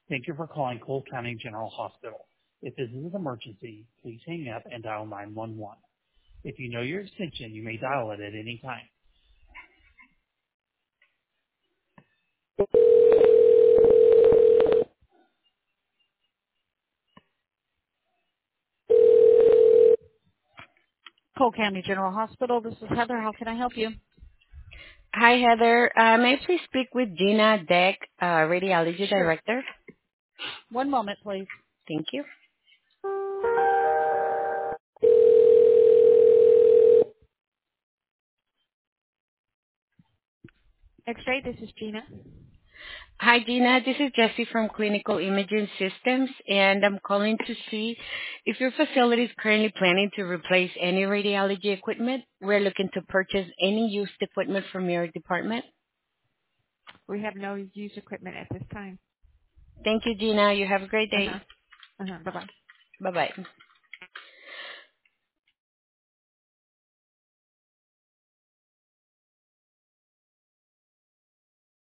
Thank you for calling Cole County General Hospital. If this is an emergency, please hang up and dial 911. If you know your extension, you may dial it at any time. Cole County General Hospital, this is Heather. How can I help you? Hi, Heather. May I please speak with Gina Deck, Radiology Sure. Director? One moment, please. Thank you. X-ray, this is Gina. Hi, Gina. This is Jessie from Clinical Imaging Systems, and I'm calling to see if your facility is currently planning to replace any radiology equipment. We're looking to purchase any used equipment from your department. We have no used equipment at this time. Thank you, Gina. You have a great day. Uh-huh. Uh-huh. Bye-bye. Bye-bye.